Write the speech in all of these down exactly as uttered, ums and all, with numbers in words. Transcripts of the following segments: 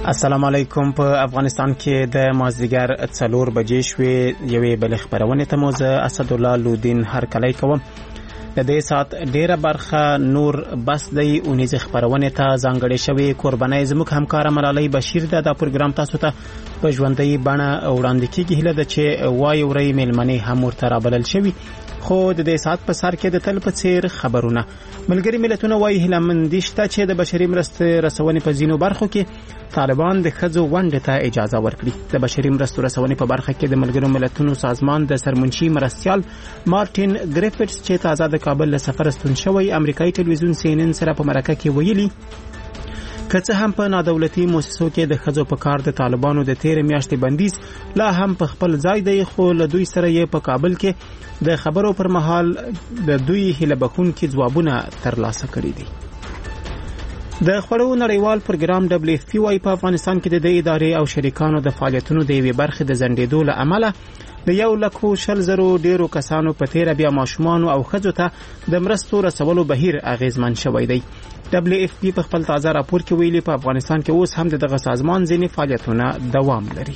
السلام علیکم. په افغانستان کې د مازدیګر څلور بجې شوې یوې بلې خبرونې ته مو زه اسدالله لودین هرکلی کوم. د دې سات ډیره برخه نور بس دی اونیزه خبرونې ته ځانګړې شوې. قربانۍ زموږ همکاره ملالۍ بشیر ده. دا پروګرام تاسو ته په ژوندۍ بڼه وړاندې کیږي. هیله ده چې وای ورې میلمنې هم ورته رابلل شوي. خو د دې سات په سر کې د تل په څیر خبرونه. ملګري ملتونه وایي هیله مندي شته چې د بشري مرستې رسونې په ځینو برخو کې طالبان د ښځو ونډې ته اجازه ورکړي. د بشري مرستو رسونې په برخه کې د ملګرو ملتونو سازمان د سرمنشي مرستیال مارټین ګریفټس چې تازه د کابل له سفر ستون شوی امریکایي ټلویزیون سی ان ان سره په مرکه کې ویلي که څه هم په نادولتي مؤسسو کې د ښځو په کار د طالبانو د تیر میاشتې بندیز لا هم په خپل ځای دی، خو له دوی سره یې په کابل کې د خبرو پر مهال د دوی هیله بخونکي ځوابونه ترلاسه کړي دي. د خوړو نړیوال پروګرام ډبلیو اف پی وايي په افغانستان کې د دې ادارې او شریکانو د فعالیتونو د یوې برخې د ځنډېدو له امله د یو لکو شل زرو ډیرو کسانو په تیره بیا ماشومانو او ښځو ته د مرستو رسولو بهیر اغیزمن شوی دی. ډبلیو اف پی په خپل تازه راپور کې ویلي په افغانستان کې اوس هم دغه سازمان ځینې فعالیتونه دوام لري.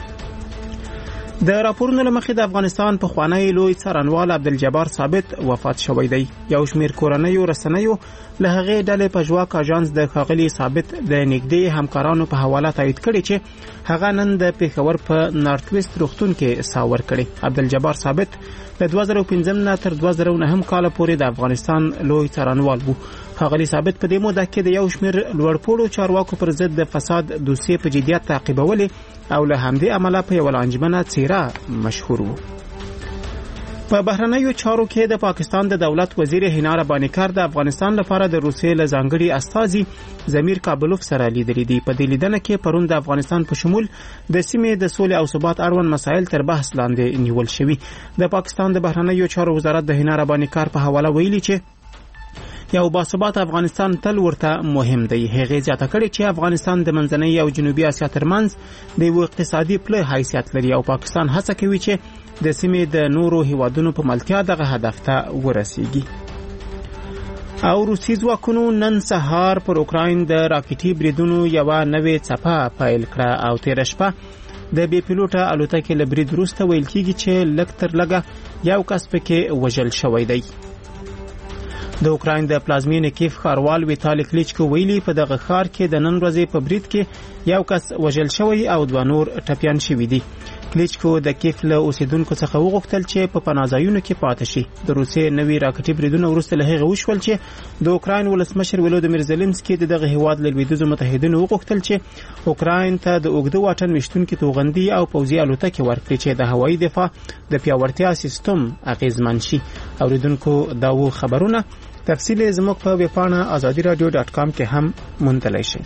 د راپورونو له مخې د افغانستان پخوانی لوی څارنوال عبدالجبار ثابت وفات شوی دی. یو شمیر کورنیو رسنیو له هغې ډلې په ژواک اژانس د ښاغلي ثابت د نږدې همکارانو په حواله تایید کړي چې هغه نن د پېښور په نارت ویسټ روغتون کې ساه ورکړې. عبدالجبار ثابت له دوه زره پنځم نه تر دوه زره نهم کاله پورې د افغانستان لوی څارنوال و. ښاغلي ثابت په دې موده کې د یو شمیر لوړپوړو چارواکو پر ضد د فساد دوسیې په جدیت تعقیبولې او له همدې امله په یوه لانجمنه څیره مشهور و. په بهرنیو چارو کې د پاکستان د دولت وزیر حنا رباني کار د افغانستان لپاره د روسیې له ځانګړي استازي ضمیر کابلوف سره لیدلي دي. په دې لیدنه کې پرون د افغانستان په شمول د سیمې د سولې او ثبات اړوند مسایل تر بحث لاندې نیول شوي. د پاکستان د بهرنیو چارو وزارت د حنا رباني کار په حواله ویلي چې یو باثبات افغانستان تل ورته مهم دی. هغې زیاته کړې چې افغانستان د منځنۍ او جنوبي اسیا ترمنځ د یو اقتصادي پله حیثیت لري او پاکستان هڅه کوي چې د سیمې د نورو هیوادونو په ملتیا دغه هدف ته ورسیږي. او روسي ځواکونو نن سهار پر اوکراین د راکټي بریدونو یوه نوې څپه پیل کړه او تېره شپه د بې پیلوټه الوتکې له برید وروسته ویل کېږي چې لږ تر لږه یو کس پکې وژل شوی دی. د اوکراین د پلازمینې کیف ښاروال ویتالي کلیچکو ویلي په دغه ښار کې د نن ورځې په برید کې یو کس وژل شوی او دوه نور ټپیان شوي دي. کلیچکو د کیف له اوسیدونکو څخه وغوښتل چې په پناهځایونو کې پاتې شي. د روسیې نوي راکټي بریدونه وروسته له هغې وشول چې د اوکراین ولسمشر ولودیمیر زلنسکي د دغه هیواد له لویدیځو متحدینو وغوښتل چې اوکراین ته د اوږده واټن ویشتونکي توغندي او پوځي الوتکې ورکړي چې د هوایي دفاع د پیاوړتیا سیستم اغیزمن شي. اوریدونکو دا و خبرونه. تفصیل زموږ په ویبپاڼه ازادي رادیو ډاټ کام کې هم موندلی شئ.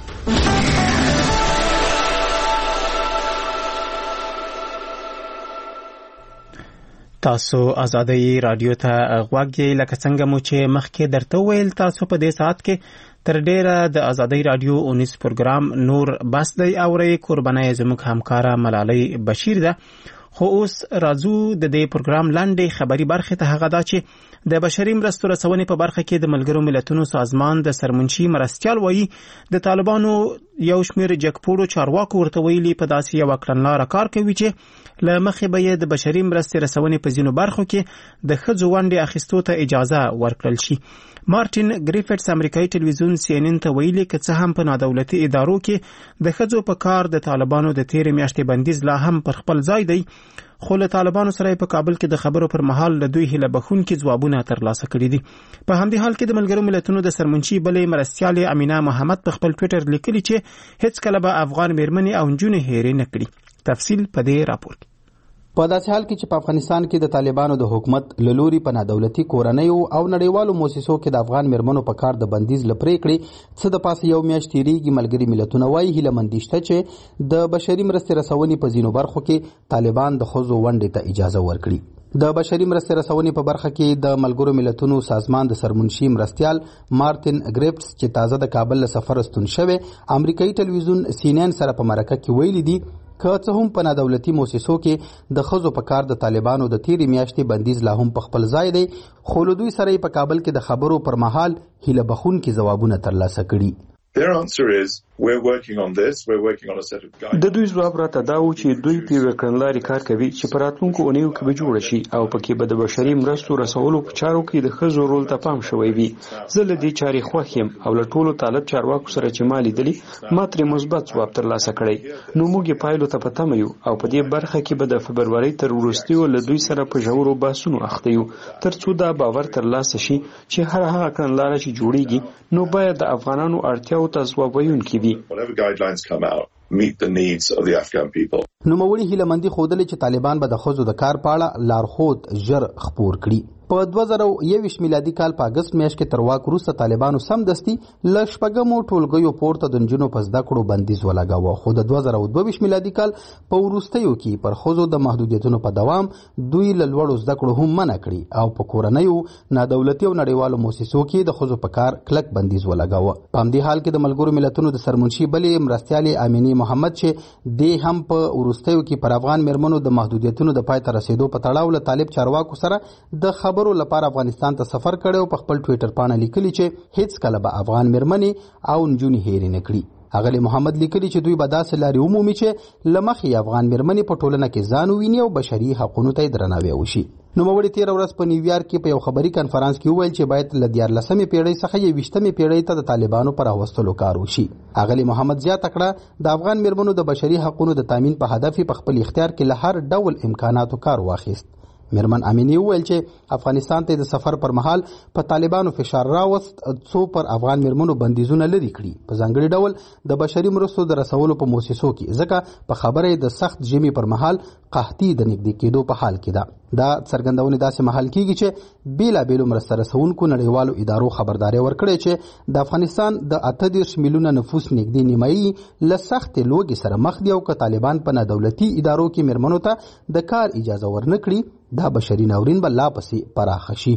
تاسو ازادي رادیو ته غوږ یې. لکه څنګه مو چې مخکې درته وویل تاسو په دې ساعت کې تر ډیره د ازادي رادیو اونیز پروګرام نور بس دی اورئ. قربانۍ زموږ همکاره ملالۍ بشیر ده. خو اوس راځو د دې پروګرام لاندې خبري برخې ته. هغه دا چې د بشري مرستو رسونې په برخه کې د ملګرو ملتونو سازمان د سرمنشي مرستیال وایي د طالبانو یو شمیر جګپوړو چارواکو ورته ویلي په داسې یوه کړنلاره کار کوي چې له مخې به یې د بشري مرستې رسونې په ځینو برخو کې د ښځو ونډې اخیستو ته اجازه ورکړل شي. مارټین ګریفټس امریکایي ټلویزیون سی ان ان ته ویلي که څه هم په نادولتي ادارو کې د ښځو په کار د طالبانو د تیرې میاشتې بندیز لا هم پر خپل ځای دی، خو له طالبانو سره په کابل کې د خبرو پر مهال له دوی هیله بخونکي ځوابونه ترلاسه کړي دي. په همدې حال کې د ملګرو ملتونو د سرمنشي بلې مرستیالې امینه محمد په خپل ټویټر لیکلي چې هیڅ کله به افغان میرمنې او نجونې هېرې نه کړي. تفصیل په دې راپور کې. په داسې حال کې چې په افغانستان کې د طالبانو د حکومت له لوري په نادولتي کورنیو او نړیوالو موسسو کې د افغان میرمنو په کار د بندیز له پرېکړې څه د پاسه یو میاشت تېرېږي، ملګري ملتونه وایي هیله مندي شته چې د بشري مرستې رسونې په ځینو برخو کې طالبان د ښځو ونډې ته اجازه ورکړي. د بشري مرستې رسونې په برخه کې د ملګرو ملتونو سازمان د سرمنشي مرستیال مارټین ګریفټس چې تازه د کابل له سفر ستون شوی امریکایي ټلویزیون سی ان ان سره په مرکه کې ویلي دي که څه هم په نادولتي موسسو کې د ښځو په کار د طالبانو د تیرې میاشتې بندیز لا هم په خپل ځای دی، خو له دوی سره په کابل کې د خبرو پر مهال هیله بخونکي ځوابونه ترلاسه کړي. Their answer is د دوی ځواب راته دا و چې دوی په یوه کړنلارې کار کوي چې په راتلونکو اونیو کې به جوړه شي او پکې به د بشري مرستو رسولو په چارو کې د ښځو رول ته پام شوی وي. زه له دې چارې خوښ یم او له ټولو طالب چارواکو سره چې ما لیدلي ما ترې مثبت ځواب ترلاسه کړی. نو موږ یې پایلو ته په تمه یو او په دې برخه کې به د فبرورۍ تر وروستیو له دوی سره په ژورو بحثونو اخته یو تر څو دا باور ترلاسه شي چې هر هغه کړنلاره چې جوړیږي نو باید د افغانانو اړتیاو ته ځواب ویونکي وي. نوموړي هیله مندي ښودلې چې طالبان به د ښځو د کار په اړه لارښود ژر خپور کړي. په دوه زره یوویشت میلادي کال په اګست میاشت کې تر واک وروسته طالبانو سمدستي له شپږمو ټولګیو پورته د نجونو په زده کړو بندیز ولګاوه، خو د دوه زره دوه ویشت میلادي کال په وروستیو کې پر ښځو د محدودیتونو په دوام دوی له لوړو زده کړو هم منع کړي او په کورنیو نادولتي او نړیوالو مؤسسو کې د ښځو په کار کلک بندیز ولګاوه. په همدې حال کې د ملګرو ملتونو د سرمنشي بلې مرستیالې امینې محمد چې دې هم په وروستیو کې پر افغان میرمنو د محدودیتونو د پای ته رسیدو په تړاو له طالب چارواکو سره د خبرو لپاره افغانستان ته سفر کړي او په خپل ټویټر باندې لیکلي چې هیڅ کله به افغان میرمنې او نجونې هېرې نه کړي. اغلی محمد لیکلي چې دوی به داسې لارې ومومي چې له مخې افغان میرمنې په ټولنه کې ځان وویني او بشري حقونو ته یې درناوی وشي. نوموړي تېره ورځ په نیویارک کې په یو خبري کنفرانس کې وویل چې باید له دیارلسمې پیړۍ څخه یویشتمې پیړۍ ته د طالبانو پر راوستلو کار وشي. اغلی محمد زیاته کړه د افغان میرمنو د بشري حقونو د تامین په هدف په خپل اختیار کې له هر ډول امکاناتو کار واخیست. میرمن امینی وویل چې افغانستان ته د سفر پر مهال په طالبانو فشار راوست څو پر افغان میرمنو بندیزونه لري کړي، په ځانګړي ډول د بشري مرستو د رسولو په موسسو کې، ځکه په خبره د سخت ژمي پر مهال قحطي د نږدې کېدو په حال کې ده. دا څرګندونې داسې مهال کېږي چې بیلابېلو مرسته رسونکو نړیوالو ادارو خبرداری ورکړې چې د افغانستان د اته دېرش میلیونه نفوس نږدې نیمایي له سختې لوږې سره مخ دي او که طالبان په نادولتي ادارو کې میرمنو ته د کار اجازه ورنه کړي دا بشري ناورین به لا پسې پراخه شي.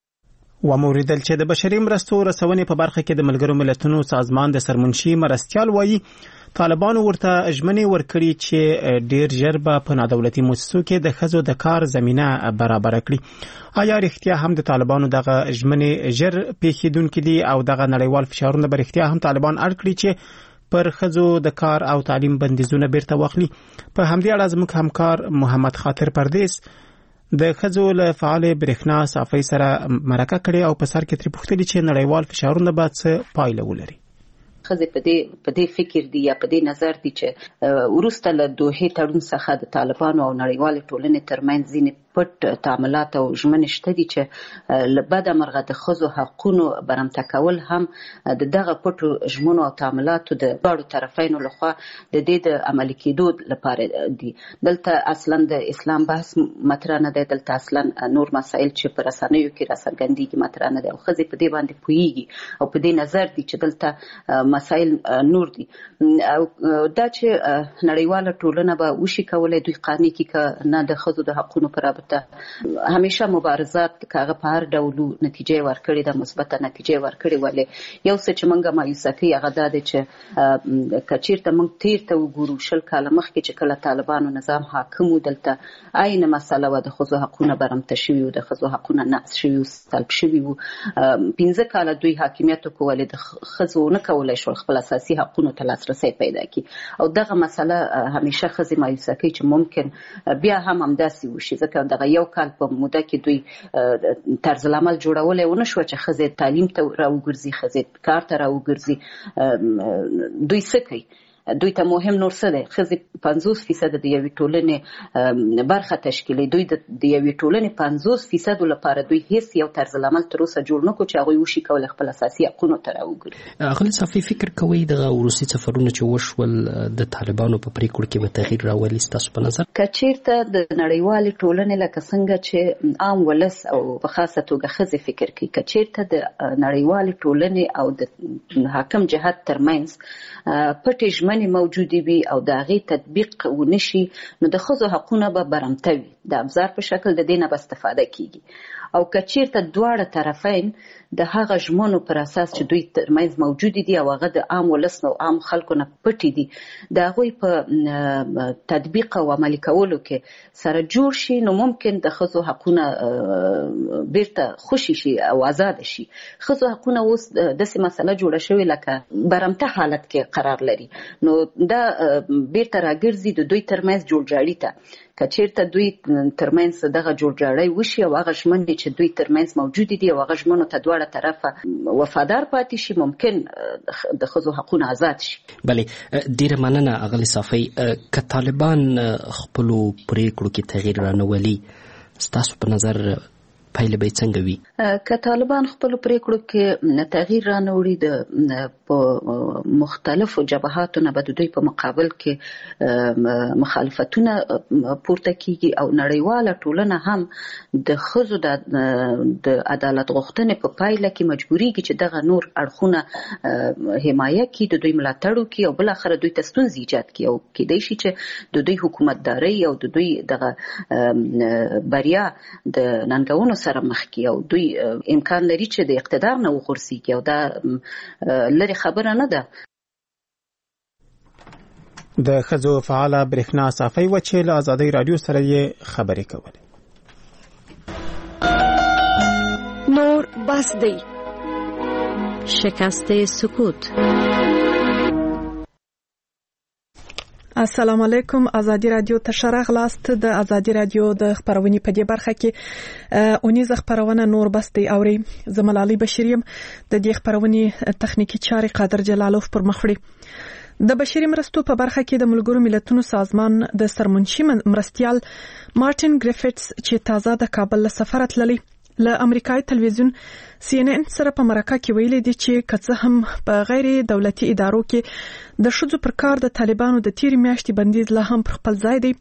وموریدل چې د بشري مرستو رسونې په برخه کې د ملګرو ملتونو سازمان د سرمنشي مرستیال وایي طالبانو ورته ژمنې ورکړي چې ډیر ژر به په نادولتي مؤسسو کې د ښځو د کار زمینه برابر کړي. آیا رښتیا هم د طالبانو دغه ژمنې ژر پیښیدونکې دي او دغه نړیوال فشارونه به رښتیا هم طالبان اړ کړي چې پر ښځو د کار او تعلیم بندیزونه بیرته واخلي؟ په همدې اړه زموږ همکار محمد خاطر پردیس د ښځو له فعال برېښنا صافۍ سره مرکه کړې او په سر کې ترې پوښتلي چې نړیوال فشارونه به څه پایله ولري. خزه په دې په دې فکر دی یا په دې نظر دی چې ورسته له دوه تړون څخه د طالبانو او نړیوال ټولنې ترمنځ ځینې پټ تعاملات او ژمنې شته دي چې لبد مرغه د ښځو حقوقو برمته کول هم د دغه پټو ژمنو او تعاملاتو د دوه طرفینو لخوا د دې د عملي کېدو لپاره دي. دلته اصلا د اسلام بحث مطرح نه دی، دلته اصلا نور مسایل چې پر رسنیو کې راڅرګندېږي مطرح نه دی او ښځې په دې باندې پوهیږي او په دې نظر دی چې دلته مسایل نور دي. او دا چې نړیواله ټولنه به وشي کولای دوی قانوني کې نه د ښځو د حقوقو پر رابطه همیشه مبارزات کاغه په هر ډول نتیجې ورکړي د مثبت نتیجې ورکړي، ولې یو څه چې موږ مایوسه کوي هغه دا دی چې کچیرته موږ تیر ته وګورو شل کاله مخکې چې کله طالبانو نظام حاکم و دلته عین مسله و د ښځو حقونه برمته شوي و، د ښځو حقونه نقض شوي و، سلب شوي و. پنځه کاله دوی حاکمیت وکړ ولې د ښځو نه کولی شول خپل اساسي حقونو ته لاسرسی پیدا کړي او دغه مسله همیشه ښځې مایوسه کوي چې ممکن بیا هم همداسې وشي، ځکه دغه یو کال په موده کې دوی طرز العمل جوړولی ونه شوه چې ښځې تعلیم ته راوګرځي، ښځې کار ته راوګرځي. دوی څه کوي؟ دوی ته مهم نور څه دی؟ ښځې پنځوس فیصد د یوې ټولنې برخه تشکیلي، دوی د یوې ټولنې پنځوس فیصد لپاره دوی هیڅ یو طرز العمل تر اوسه جوړ نه کړو چې هغوی وشي کولی خپل اساسي حقونو ته راوګرځي. اغلې صافي فکر کوئ دغه وروستي سفرونه چې وشول د طالبانو په پریکړو کې به تغییر راولي ستاسو په نظر؟ که چېرته د نړیوالې ټولنې لکه څنګه چې عام ولس او په خاصه توګه ښځې فکر کوي، که چېرته د نړیوالې ټولنې او د حاکم جهت ترمنځ پټې ژمنې موجودې وي او د هغې تطبیق ونشي نو د ښځو حقونه به برمته وي، د ابزار په شکل د دې نه به استفاده کیږي او کچیرته دواړه طرفین د هغه ژمنو پر اساس چې دوی ترمنځ موجود دي او هغه د عام ولس نو عام خلکو نه پټي دي د هغوی په تطبیق او عملي کولو کې سره جوړ شي نو ممکن د ښځو حقونه بیرته خوشي شي او آزاد شي. ښځو حقونه اوس داسې مسله جوړه شوې لکه برمته حالت کې قرار لري نو دا بیرته راګرځي د دوی ترمنځ جوړجاړي ته کچیرته دوی ترمنځ دغه جوړجاړی وشي او هغه ژمنې چې دوی ترمنځ موجود دي او هغه ژمنو ته دواړه طرفه وفادار پاتې شي ممکن د ښځو حقونه آزاد شي. بلې ډیره مننه اغلې صافی. که طالبان خپلو پریکړو کې تغییر رانولي ستاسو په نظر پایله به څنګه وي؟ که طالبان خپل پریکړو کې تغییر رانوړي د په مختلفو جبهاتو نه به د دوی په مقابل کې مخالفتونه پورته کیږي او نړیواله ټولنه هم د ښځو د عدالت غوښتنې په پایله کې مجبوریږي چې دغه نور اړخونه حمایه کړي د دوی ملاتړ وکړي او بل اخر دوی ته ستونزې ایجاد کړي او کېدای شي چې د دوی حکومتداري او د دوی دغه بریا د ننګونو سره مخ کی او دوی امکان لري چې د اقتدار نه وغورځي او دا لري خبره نه ده. د ښځو فعاله برېښنا صافی و چې له ازادۍ رادیو سره یې خبرې کولې. نور بس دی شکست سکوت. السلام علیکم. ازادي رادیو ته شرغ لاست. د ازادي رادیو د خبرونې په دې برخه کې اونیزه خبرونه نور بس دی اوري. زملالي بشریم د دې خبرونې تخنیکی چارې قادر جلالوف پر مخ وړي. د بشري مرستو په برخه کې د ملګرو ملتونو سازمان د سرمنشي مرستيال مارټین ګریفټس چې تازه د کابل له سفر تللی له امریکایي تلویزیون سی ان ان سره په مرکه کې ویلي دي چې کڅه هم په غیر دولتي ادارو کې د شذو پر کار د طالبانو د تیر میاشتې بندیز لا هم پر خپل ځای دی.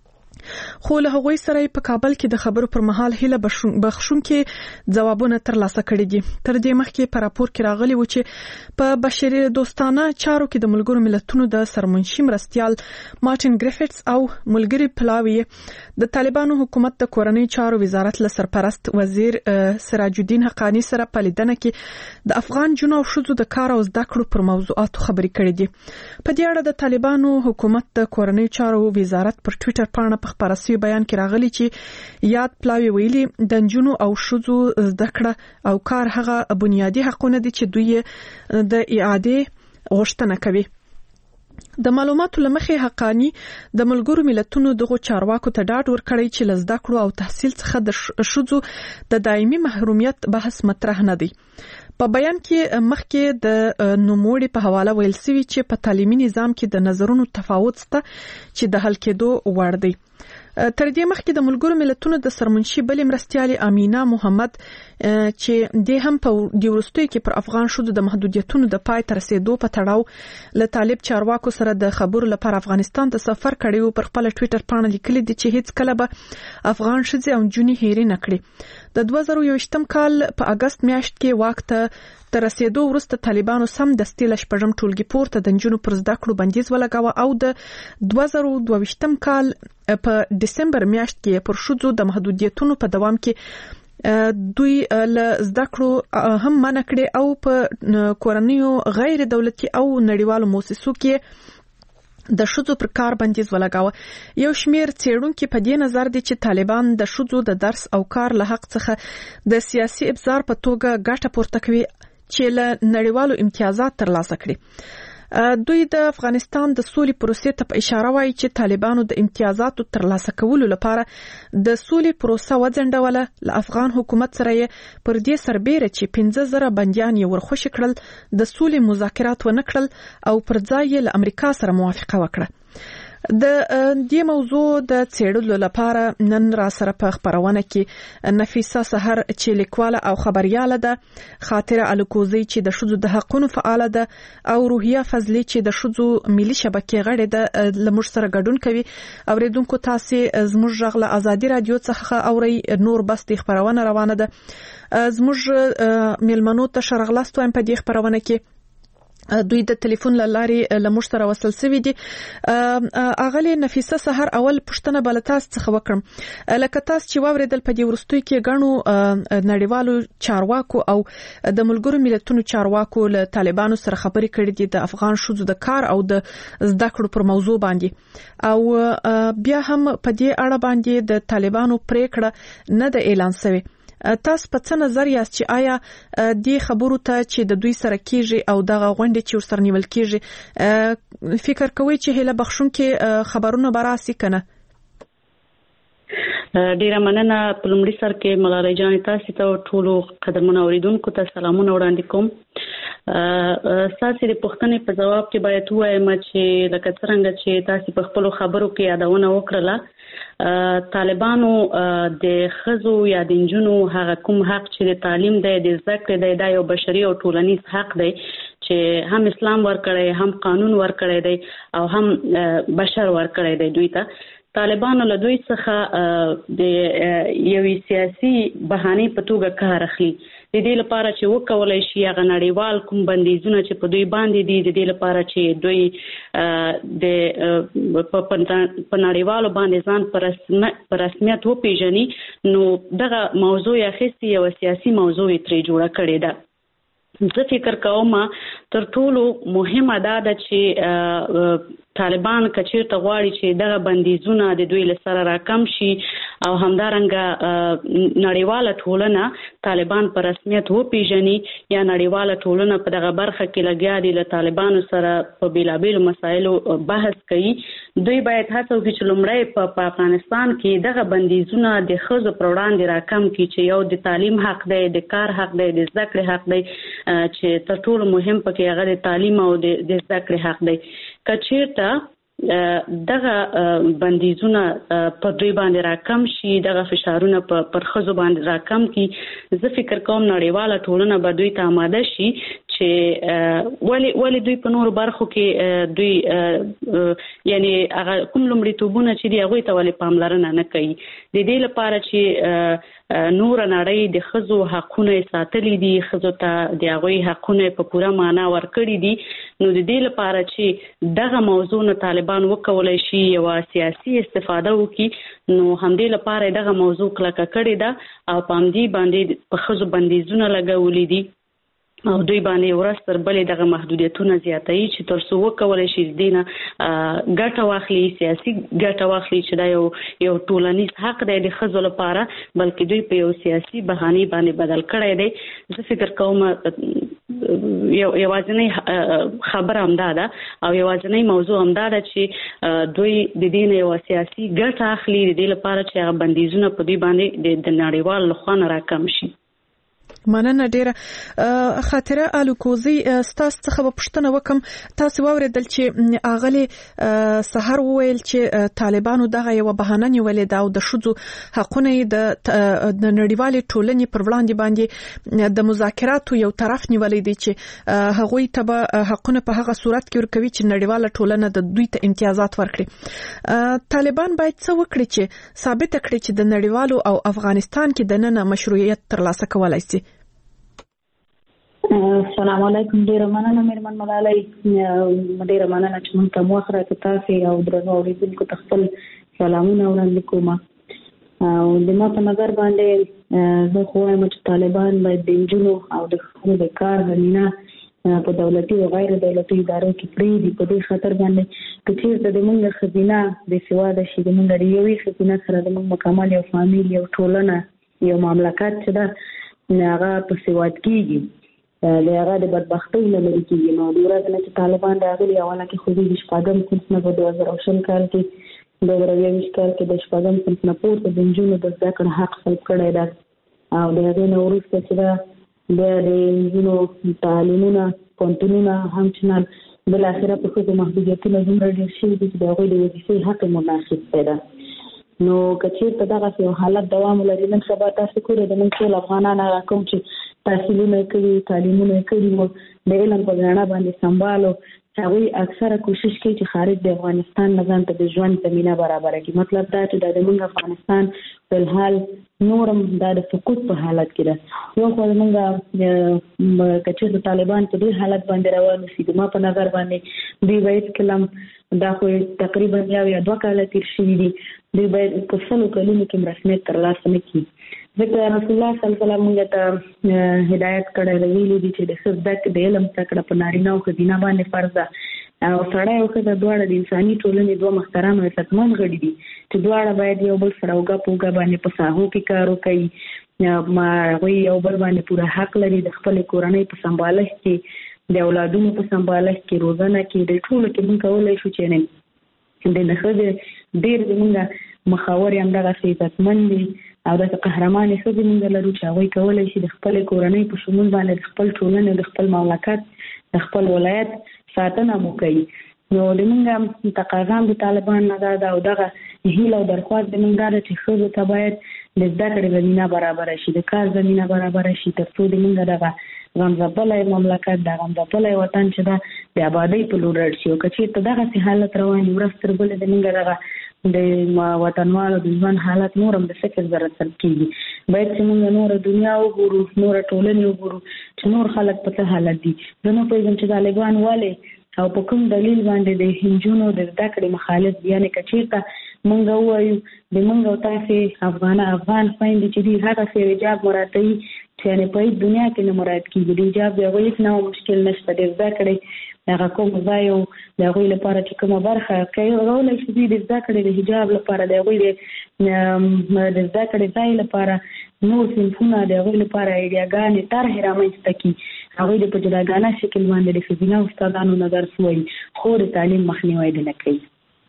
خو له هغوی سره په کابل کې د خبرو پر مهال هله بخښون کې ځوابونه ترلاسه کړي دي. تر دې مخکې په راپور کې راغلي و چې په بشري دوستانه چارو کې د ملګرو ملتونو د سرمنشي مرستيال مارټین ګریفټس او ملګری پلاوی د طالبانو حکومت د کورنۍ چارو وزارت له سرپرست وزیر سراج الدین حقانی سره په لیدنه کې د افغان جنو او شذو د کار او زده کړو پر موضوعاتو خبرې کړې دي. په دې اړه د طالبانو حکومت د کورنۍ چارو وزارت پر ټوئیټر باندې په خبرسي بیان کې راغلي چې یاد پلاوی ویلي د جنو او شذو زده کړه او کار هغه بنیادی حقونه دي چې دوی د اعاده غوښتنه کوي. د معلوماتو لمخې حقانی د ملګرو ملتونو دغه چارواکو ته ډاډ ورکړی چې لزده کړو او تحصیل څخه د شذو د دایمي محرومیت بحث مطرح نه دی. په بیان کې مخکې د نوموړي په حواله ویل سوي چې په تعلیمي نظام کې د نظرونو تفاوت شته چې د حل کېدو وړ دی. تر دې مخکې د ملګرو ملتونو د سرمنشي بلې مرستيالې امینا محمد چې د هم په د وروستۍ کې پر افغان شذو د محدودیتونو د پای تر رسیدو په تړاو له طالب چارواکو سره د خبرو لپاره افغانستان ته سفر کړی او پر خپل ټوئیټر باندې لیکلي دي چې هیڅ کله به افغان شذې او جونې هېرې نه کړي. د دوه زره یوویشتم کال په اگست میاشت کې واک ته تر رسیدو وروسته طالبانو سم د ستیل شپږم ټولګي پورته د جنونو پر زده کړو بندیز ولګاوه او د دوه زره دوه ویشتم کال په دسمبر میاشت کې پر شذو د محدودیتونو په دوام کې دوی له زده کړو هم منع کړي او په کورنیو غیر دولتي او نړیوالو مؤسسو کې د شذو پر کار بندیز ولګاوه. یو شمیر څېړونکو په دې نظر دي چې طالبان د شذو د درس او کار له حق څخه د سیاسي ابزار په توګه ګټه پورته کوي چې له نړیوالو امتیازات ترلاسه کړي. دوی د افغانستان د سولې پروسې ته په اشاره وایي چې طالبانو د امتیازاتو ترلاسه کولو لپاره د سولې پروسه وځنډوله. له افغان حکومت سره یې پر دې سربېره چې پنځه زره بندیان یې ورخوشي کړل د سولې مذاکرات ونه کړل او پر ځای یې له امریکا سره موافقه وکړه. د دې موضوع د څېړلو لپاره نن را سره په خبرونه کې نفیسه سحر چې لیکواله او خبرياله ده، خاطره الکوزی چې د شذو د حقوقو فعاله ده او روحیه فضلی چې د شذو ملي شبکې غړې ده لمر سره ګډون کوي. اوریدونکو تاسو زموږ غږ له ازادي رادیو څخه اوري. نور بس د خبرونه روانه ده. زموږ ملمنو ته شرغلاست وایم په دې خبرونه کې دوی د ټلیفون لارې لموږ سره وصل شوي دي. اغلی نفیسه سحر اول پښتنه بل تاسو څخه وکړم لکه تاسو چې واوریدل په دې ورستوي کې غنو نړیوالو چارواکو او د ملګرو ملتونو چارواکو له طالبانو سره خبرې کړې دي د افغان شوزو د کار او د زده کړو پر موضوع باندې او بیا هم په دې اړه باندې د طالبانو پریکړه نه د اعلان شوی. تاسو په څه نظر یاست چې آیا دې خبرو ته چې د دوی سره کیږي او دغه غونډې چې ورسره نیول کیږي فکر کوئ چې هله بخښون کې خبرونه براسي کنه؟ ډیره مننه. په لومړي سر کې ملالۍ جان تاسو ته ټولو قدرمن اوریدونکو ته سلامونه وړاندې کوم. ساسي د پښتنې په جواب کې باید وایم چې لکه څنګه چې تاسو په خپل خبرو کې یادونه وکړه طالبانو د خزو یا د انجونو هغه کوم حق چې د تعلیم دی د زده کړې دی دا یو بشري او ټولنیز حق دی چې هم اسلام ورکړی هم قانون ورکړی دی او هم بشر ورکړی دی. دوی ته طالبانو له دوی څخه د یوې سیاسي بهانې په توګه کار اخلي د دې لپاره چې وکولای شي هغه نړیوال کوم بندیزونه چې په دوی باندې دي د دې لپاره چې دوی د په نړیوالو باندې ځان په رسمیت وپیژني نو دغه موضوع یې اخیستې یوه سیاسي موضوع یې ترې جوړه کړې ده. زه فکر کوم تر ټولو مهمه دا ده چې طالبان کچیرته غواړي چې دغه بندیزونه د دوی له سره راکم شي او همدارنګه نړیواله ټولنه طالبان په رسمیت وپیژني یا نړیواله ټولنه په دغه برخه کې لګیا دي له طالبانو سره په بیلابیلو مسایلو بحث کوي. دوی باید هڅه وکړي چې لومړی په افغانستان کې دغه بندیزونه د ښځو پر وړاندې راکم کړي چې یو د تعلیم حق دی، د کار حق دی، د زده کړې حق دی چې تر ټولو مهم پکې هغه د تعلیم او د زده کړې حق دی. که چیرته دغه بندیزونه په دوی باندې راکم شي دغه فشارونه پر ښځو باندې راکم کی زه فکر کوم نړیواله ټولنه به دوی ته آماده شي چې ولی ولی دوی په نورو برخو کې دوی یعنی هغه کوم لومړیتوبونه چې دی هغوی ته ولې پاملرنه نه کوي. د دې لپاره چې نور نړۍ د ښځو حقونه ساتلي دي، ښځو ته د هغوی حقونه په پوره معنا ورکړي دي، نو د دې لپاره چې دغه موضوع نه طالبان وکولای شي یوه سیاسي استفاده وکړي نو همدې لپاره دغه موضوع کلکه کړې ده او په همدې باندې په ښځو بندیزونه لګولي دي او دوی باندې ورځ تر بلې دغه محدودیتونه زیاتوي چې تر څو وکولای شي د دې نه ګټه واخلي، سیاسي ګټه واخلي چې دا یو یو ټولنیز حق دی د ښځو لپاره، بلکې دوی په یو سیاسي بهانې باندې بدل کړی دی. زه فکر کوم یو یوازینۍ خبره همدا ده او یوازینۍ موضوع همدا ده چې دوی د دې نه یوه سیاسي ګټه اخلي د دې لپاره چې هغه بندیزونه په دوی باندې د نړیوال لخوا نه راکم شي. مننه ډیره. خاطره الوکوزی ستاسو څخه په پښتنه وکم تاسو واوریدل چې اغلی سحر وویل چې طالبانو دغه یو بهانه نیولې ده او د شذو حقونه د نړیوالې ټولنې پر وړاندې باندې د مذاکراتو یو طرف نیولې دي چې هغوی ته به حقونه په هغه صورت کې ورکوي چې نړیواله ټولنه د دوی ته امتیازات ورکړي. طالبان باید څه وکړي چې ثابت کړي چې د نړیوالو او افغانستان کې د نن مشروعیت ترلاسه کولای شي؟ السلام علیکم. ډیره مننه میرمن ملالۍ، ډیره مننه چې موږ ته موخره کې تاسو او درنو اوریدونکو ته خپل سلامونه وړاندې کوم. او د ما په نظر باندې زه خو وایم چې طالبان باید د نجونو او د ښځو د کار زمینه په دولتي او غیر دولتي ادارو کې پرېږدي. په دې خاطر باندې که چېرته د موږ ښځینه بېسواده شي، د موږ د یوې ښځینه سره د موږ مکمل یو فامیل، یو ټولنه، یو مملکت چې ده هغه په سواد کېږي، د هغه د بدبختۍ نه لرې کېږي. نو د ورځې نه چې طالبان راغلي اوله کې خو دوی د شپږم صنف نه په دوه زره او شل کال کې دوه زره یوویشت کال کې د شپږم صنف نه پورته د نجونو د زده کړې حق سلب کړی ده او د هغې نه وروسته چې ده بیا د نجونو تعلیمونه پوهنتونونه همچنان بالاخره په ښځو محدودیتونه دومره ډېر شوي دي چې د هغوی د وظیفې حق یې منعکس دی. نو که چېرته دغسې یو حالت دوام ولري، نن سبا تاسو ګورئ د موږ ټول افغانان هغه کوم چې تحصیلونه یې کړي، تعلیمونه یې کړي وو، د علم په ګاڼه باندې سنبال و، هغه اکثره کوشش کوي چې خارج د افغانستان نظام ته د ژوند زمينه برابر کړي. مطلب دا چې د موږ افغانستان په حال نورم د سقوط په حالت کې ده. یو خو موږ کچې د طالبان په دې حالت باندې روان شي د ما په نظر باندې دی وایي کلم دا خو تقریبا یو یا دوه کال تیر شوي دي. دوی باید په څلو کلونو کې رسمیت ترلاسه نه کړي. ځکه رسول الله صلی الله علیه وسلم موږ ته هدایت کړی ویلي دي چې د ښځې د علم زده کړه په نارینه او ښځینه باندې فرض ده او سړی او ښځه دواړه د انساني ټولنې دوه محترم او عزتمن غړي دي چې دواړه باید یو بل سره اوږه په اوږه باندې په ساحو کې کار وکړي. ما هغوی یو بل باندې پوره حق لري د خپلې کورنۍ په سمبالښت کې د اولادونو په سمبالښت کې روزنه کې د ټولو کې موږ کولی شو چې د ښځې ډېر زموږ مخاور یې همدغسې عزتمن دي او داسې قهرمانې ښځې موږ لرو چې هغوی کولی شي د خپلې کورنۍ په شمول باندې د خپل ټولنې د خپل مملکت د خپل ولایت ساتنه مو کوي. نو د موږ تقاضا د طالبان نه ده او دغه هیله او درخواست د موږ ده چې ښځو ته باید د زده کړې زمینه برابره شي، د کار زمینه برابره شي، تر څو د موږ دغه غمځپلی مملکت د غمځپلی وطن چې ده د آبادۍ په لور رړ شي. او که چېرته دغسې حالت روان وي ورځ تر بلې د موږ دغه د وطنوالو د ژوند حالت نور هم د صفر زره سر کېږي. باید چې موږ نوره دنیا وګورو، نوره ټولنې وګورو چې نور خلک په څه حالت دي. زه نه پوهېږم چې طالبان ولې او په کوم دلیل باندې د نجونو د زده کړې مخالف دي. یعنې که چېرته موږ ووایو د موږ او تاسې افغانه افغان خویندې چې دي هغسې حجاب مراعتوي چې یعنې په هېڅ دنیا کې نه مراعت کېږي. د حجاب د هغوی هېڅ نوع مشکل نشته. د زده کړې هغه کوم ځای او د هغوی لپاره چې کومه برخه کولی شي دوی د زده کړې د حجاب لپاره د هغوی د زده کړې ځای لپاره نور صنفونه د هغوی لپاره ایډیاګانې طرحې رامنځته کړي. هغوی د په جداګانه شکل باندې د ښځینه استادانو نه درس ووایي خو د تعلیم مخنیوی دې نه کوي.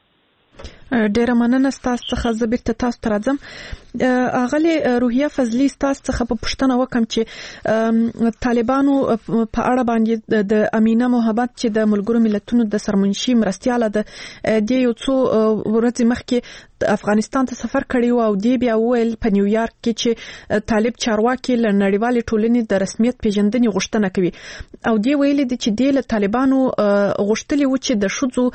ډیره مننه ستاسو څخه. زه بیرته تاسو ته راځم. اغلې روحیه فضلي ستاسو څخه په پوښتنه وکم چې طالبانو په اړه باندې د امینه محبت چې د ملګرو ملتونو د سرمنشي مرستیاله د دې یو څو ورځې مخکې افغانستان ته سفر کړی او دی بیا ویل په نیویارک کې چې طالب چارواکي له نړیوالې ټولنې د رسمیت پیژندنې غوښتنه کوي او دی ویل دي چې د طالبانو غوښتلي و چې د ښځو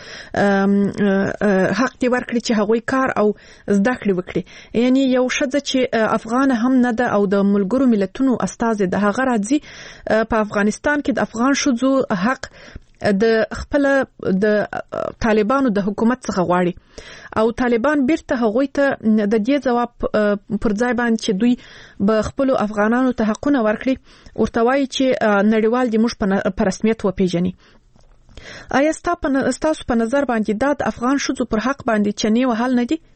حق دی ورکړي چې هغوی کار او زده کړې وکړي. یعنی یو ښځه چې افغان هم نه ده او د ملګرو ملتونو استازي د هغه راځي په افغانستان کې د افغان ښځو حق د خپل د طالبانو د حکومت څخه غواړي او طالبان بیرته هغوی ته د دې ځواب پر ځای باندې چې دوی به خپل افغانانو ته حقونه ورکړي ورته وایي چې نړیوال دې موږ په رسمیت وپیژني. آیا ستاسو په نظر باندې دا د افغان ښځو پر حق باندې چنې وهل نه دي؟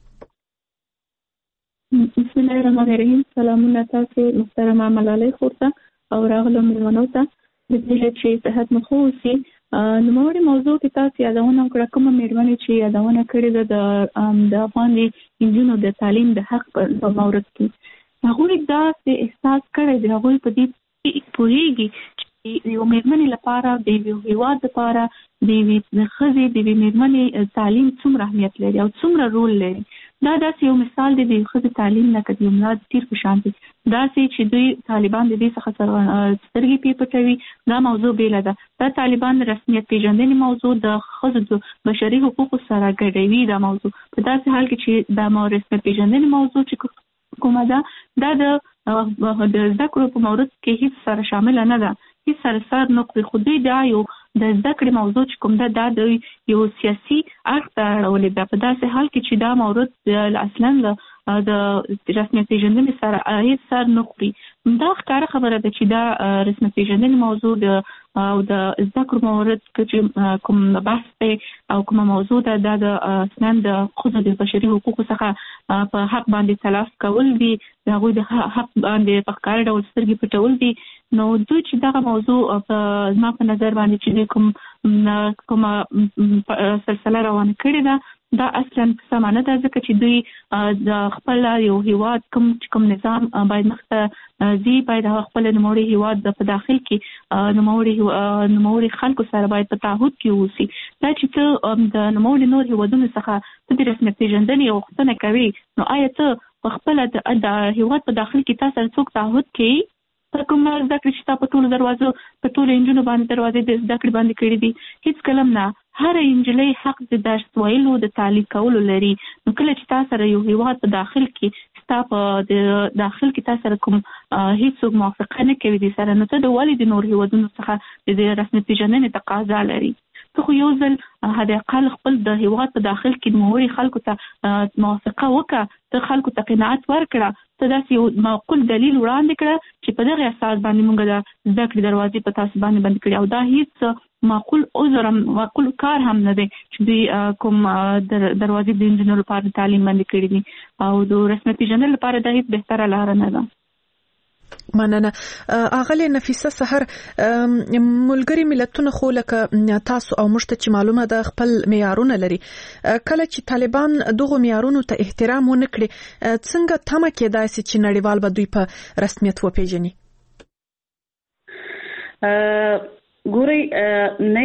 بسم الله الرحمن الرحیم. سلامونه تاسو محترمه ملالۍ خورته او راغلو مېلمنو ته. د دې چې صحت مو ښه اوسي. نوموړې موضوع کې تاسو یادونه وکړه کومه مېرمنې چې یادونه کړې ده د د افغان نجونو د تعلیم د حق په مورد کې هغوی داسې احساس کړی دی، هغوی په دې پوهېږي چې یو مېرمنې لپاره د یو هېواد لپاره د یوې ښځې د یوې مېرمنې تعلیم څومره اهمیت لري او څومره رول لري. دا داسې یو مثال دی د ښځې تعلیم لکه د یو ملا د تیر په شان دی. داسې چې دوی طالبان د دې څخه سترګې پې پټوي دا موضوع بیله ده. دا طالبان د رسمیت پیژندنې موضوع د ښځو د بشري حقوقو سره ګډوي. دا موضوع په داسې حال کې چې دا رسمیت پیژندنې موضوع چې کومه ده دا د زده کړو په مورد کې هیڅ سره شامله نه ده، هیڅ سره سر نه خوري. خو دوی دا یو د زده کړې موضوع چې کوم ده دا د یو سیاسي اړخ ته اړولې ده په داسې حال کې چې دا مورد اصلا د رسمیت پیژندنې سره هیڅ سر نه خوري. دا ښکاره خبره ده چې دا رسمیت پیژندنې موضوع د او د زده کړو مورد چې کوم بحث دی او کومه موضوع ده دا د اصلا د ښځو د بشري حقوقو څخه په حق باندې تلاف کول دي، د هغوی د حق باندې په ښکاره ډول سترګې پټول دي. نو دوی چې دغه موضوع په زما په نظر باندې چې کوم کومه سلسله روانه کړې ده دا اصلا سمه نه ده، ځکه چې دوی د خپل یو هیواد کوم کوم نظام باید مخته ځي، باید خپل نوموړي هیواد په داخل کې نوموړي نوموړي خلکو سره باید په تعهد کې اوسي. دا چې ته د نوموړي نور هیوادونو څخه ته د رسمیت پیژندنې غوښتنه کوي، نو آیا ته په خپله د هیواد په داخل کې تا سره څوک تعهد کوي؟ کوم زده کړې چې تا په ټولو دروازو په ټولو انجونو باندې دروازې د زده کړې باندې کړې دي، هیڅ کلم نه. هر انجلۍ حق د درس ویلو د تعلیم کولو لري. نو کله چې تاسو سره یو هیواد په داخل کې ستا په د داخل کې تاسو سره کوم هیڅ موافقه نه کوي دي سره، نو ته د ولې د نور هیوادونو څخه د رسمي پیژندنې تقاضا لري؟ ته خو یو ځل هدا اقل خپل د هیواد په داخل کې نوري خلکو ته موافقه وکړه، ته خلکو ته قناعت ورکړه، ته داسې یو معقول دلیل وړاندې کړه چې په دغه اساس باندې موږ د زده کړې دروازې په تاسو باندې بند کړې. او دا هیڅ معقول عذر هم معقول کار هم نه دی چې دوی کوم دروازې د انجینر لپاره تعلیم باندې کړې دي او د رسمي پیژندنې لپاره دا هیڅ بهتره لار نه ده. مننه. اغلی نفیسه سحر، ملګری ملتونه خو لکه تاسو او موږ ته چې معلومه ده خپل معیارونه لري. کله چې طالبان دغه معیارونو ته احترام ونه کړي، څنګه تمه کېدای شي چې نړیوال به دوی په رسمیت وپیژني؟ ګوري نه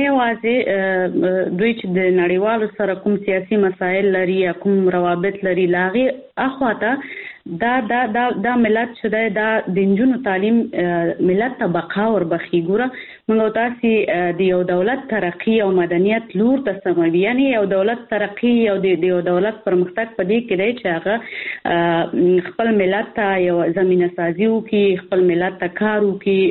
یوازې دوی چې د نړیوالو سره کوم سیاسي مسایل لري یا کوم روابط لري، لاغي اخواته دا دا دا دا ملت چې دا د انجونو تعلیم ملت ته بقا ور بخي. ګوره موږ تاسو د یو دولت ترقی او مدنیت لور ته سموي، یعنی یو دولت ترقی او د یو دولت پرمختګ په دې کې دی چې هغه خپل ملت ته یو زمينه سازي وکړي، خپل ملت ته کار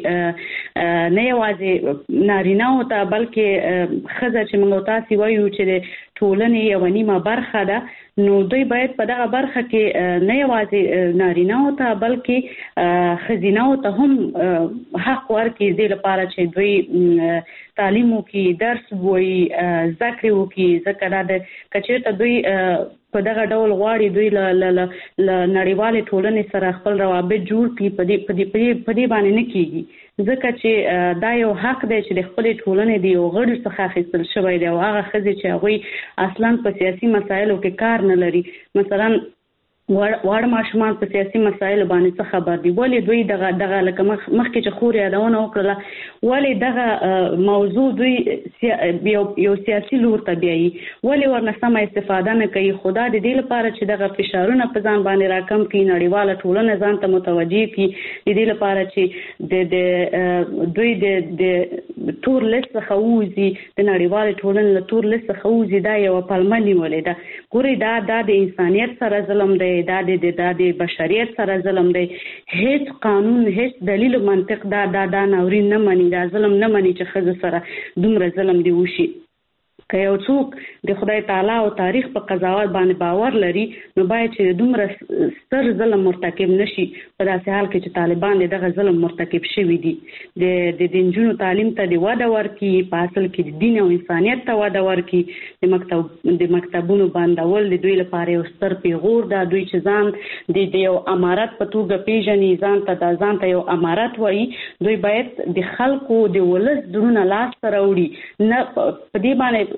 وکړي، نه یوازې نارینه او ته بلکې خزه چې موږ تاسو وایو چې ټولنې یو نیمه برخه ده، نو دوی باید په دغه برخه کې نه یوازې نارینه او ته بلکې خزینه او ته هم حق ورکړي د لپاره چې دوی تعلیم وکړي، درس وایي، ذکر وکړي. ځکه دا کچېرته دوی په دغه ډول غواړي دوی له نړیوالې ټولنې سره خپل روابط جوړ کړي، په دې په دې په دې باندې نه کیږي، ځکه چې دا یو حق دی چې د خپل ټولنې دی یو غړي څخه اخیستل شوی دی او هغه ښځې چې هغوی اصلا په سیاسي مسایلو کې کار نه لري، مثلا واړه ماشومان په سیاسي مسایلو باندې څه خبر دي، ولې دوی دغه دغه لکه مخکې چې خور یادونه وکړه ولې دغه موضوع دوی یو یو سیاسي لور ته بیایي، ولې ورنه سمه استفاده نه کوي. خدا د دې لپاره چې دغه فشارونه په ځان باندې راکم کړي، نړیواله ټولنه ځان ته متوجه کړي، د دې لپاره چې د د دوی د د تور لیست څخه ووځي، د نړیوالې ټولنې له تور لیست څخه ووځي، دا یو پلمه نیولې ده. ګورئ دا دا د انسانیت سره ظلم دی، دا د دا د بشریت سره ظلم دی. هیڅ قانون هیڅ دلیل منطق دا دا دا ناورین نه مني، دا ظلم نه مني چې ښځو سره دومره ظلم دی وشي. که یو څوک د خدای تعالی او تاریخ په قضاوت باندې باور لري، نو باید چې دومره ستر ظلم مرتکب نشي په داسې حال کې چې طالبان دغه ظلم مرتکب شوي دي. د د نجونو تعلیم ته د وده ورکړي، په اصل کې د دین او انسانیت ته وده ورکړي، د مکتب د مکتبونو بندول د دوی لپاره یو ستر پیغور ده. دوی چې ځان د یو امارت په توګه پیژني، ځان ته د ځان ته یو امارت وایي، دوی باید د خلکو د ولس درونه لاس ته راوړي، نه په دې باندې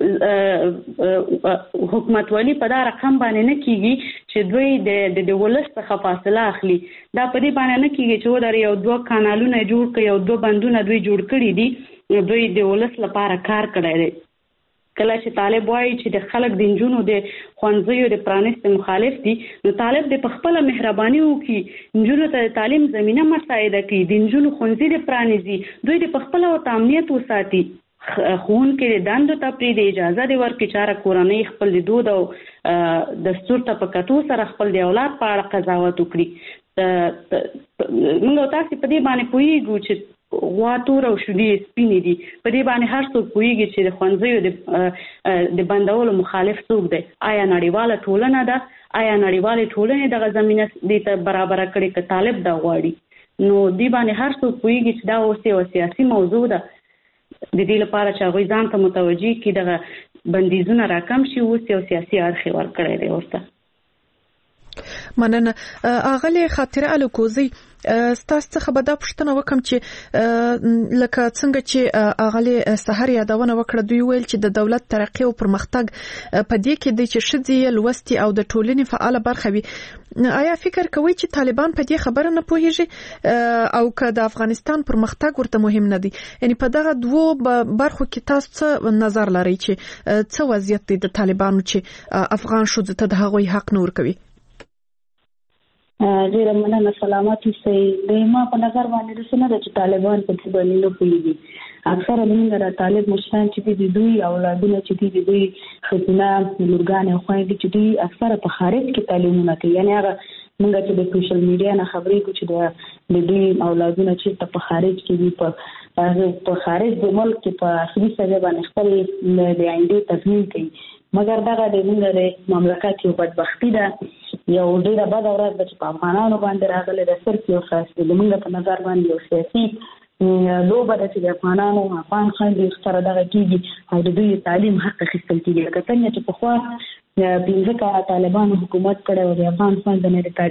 حکومتولي په دا رقم باندې نه کیږي چې دوی د د ولس څخه فاصله اخلي. دا په دې باندې نه کیږي چې ودر یو دوه کانالونه جوړ کړي، یو دوه بندونه دوی جوړ کړي دي، دوی د ولس لپاره کار کړی دی. کله چې طالب وایي چې د خلک د نجونو د ښوونځیو د پرانیست مخالف دي، نو طالب د په خپله مهرباني وکړي، نجونو ته د تعلیم زمینه مساعده کړي، د نجونو ښوونځي د پرانیزي، دوی د په خپله ورته امنیت وساتي، ښوونکي د دندو ته پرېږدي، اجازه دې ورکړي چې هره کورنۍ خپل د دود او دستور ته په کتو سره خپل د اولاد په اړه قضاوت وکړي. موږ تاسې په دې باندې پوهېږو چې غوا تور او شیدې سپینې دي، په دې باندې هر څوک پوهېږي چې د ښوونځیو د بندولو مخالف څوک دی. آیا نړیواله ټولنه ده؟ آیا نړیوالې ټولنې دغه زمینه دې ته برابره کړې که طالب دا غواړي؟ نو دې باندې هر څوک پوهېږي چې دا اوس یوه سیاسي موضوع ده، د دې لپاره چې هغوی ځان ته متوجه کړي دغه بندیزونه راکم شي، اوس یو سیاسي اړخ یې ورکړی دی ورته. مننه. اغلی خاطره الکوزی، ستاسو څخه به دا پوښتنه وکم چې لکه څنګه چې اغلی سحر یادونه وکړه، دوی ویل چې د دولت ترقی او پرمختګ په دې کې دی چې ښځې لوستي او د ټولنې فعاله برخه وي. آیا فکر کوئ چې طالبان په دې خبره نه پوهیږي او که د افغانستان پرمختګ ورته مهم نه دی؟ یعنی په دغه دوو برخو کې تاسو څه نظر لرئ چې څه وضعیت دی د طالبانو چې افغان ښځو ته د هغوی حق نه ورکوي؟ ډیره مننه سلامات اوسئ. د ما په نظر باندې د سنت چې طالبان په دې باندې نه پوهیږي. اکثره موږ د طالب مشران چې دي دوی اولادونه چې دي دوی خپله لورګان او خويندې چې دي اکثره په خارج کې تعلیمونه کوي. یعنی هغه موږ چې د سوشل میډیا نه خبرې کوو چې د دوی اولادونه چې په خارج کې دي په په خارج د ملک کې په اصلي سبب باندې خپل د آینده تضمین کوي. مګر دغه د موږ د مملکت یو بدبختی ده، یو ډیره بد ورځ ده چې په افغانانو باندې راغلي د صرف یو خاص د موږ په نظر باندې یو سیاسي لوبه ده چې د افغانانو افغان خویندې سره دغه کېږي او د دوی تعلیم حق اخیستل کېږي. لکه څنګه چې پخوا پنځه کاله طالبانو حکومت کړی و د افغان خویندو نه د